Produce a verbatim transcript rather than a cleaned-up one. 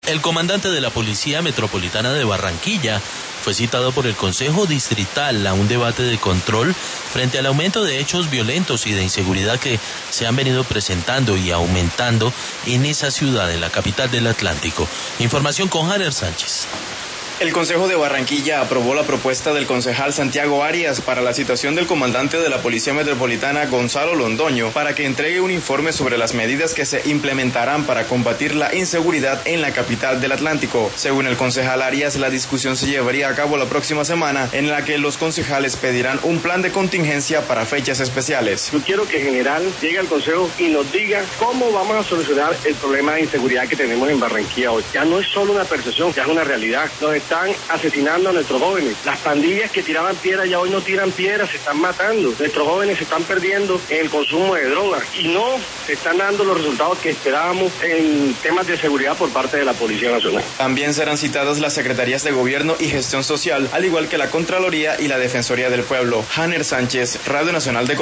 El comandante de la Policía Metropolitana de Barranquilla fue citado por el Consejo Distrital a un debate de control frente al aumento de hechos violentos y de inseguridad que se han venido presentando y aumentando en esa ciudad, en la capital del Atlántico. Información con Hanner Sánchez. El Consejo de Barranquilla aprobó la propuesta del concejal Santiago Arias para la citación del comandante de la Policía Metropolitana, Gonzalo Londoño, para que entregue un informe sobre las medidas que se implementarán para combatir la inseguridad en la capital del Atlántico. Según el concejal Arias, la discusión se llevaría a cabo la próxima semana, en la que los concejales pedirán un plan de contingencia para fechas especiales. Yo quiero que en general llegue al Consejo y nos diga cómo vamos a solucionar el problema de inseguridad que tenemos en Barranquilla hoy. Ya no es solo una percepción, ya es una realidad. Nos están asesinando a nuestros jóvenes. Las pandillas que tiraban piedras ya hoy no tiran piedras, se están matando. Nuestros jóvenes se están perdiendo en el consumo de drogas y no se están dando los resultados que esperábamos en temas de seguridad por parte de la Policía Nacional. También serán citadas las Secretarías de Gobierno y Gestión Social, al igual que la Contraloría y la Defensoría del Pueblo. Hanner Sánchez, Radio Nacional de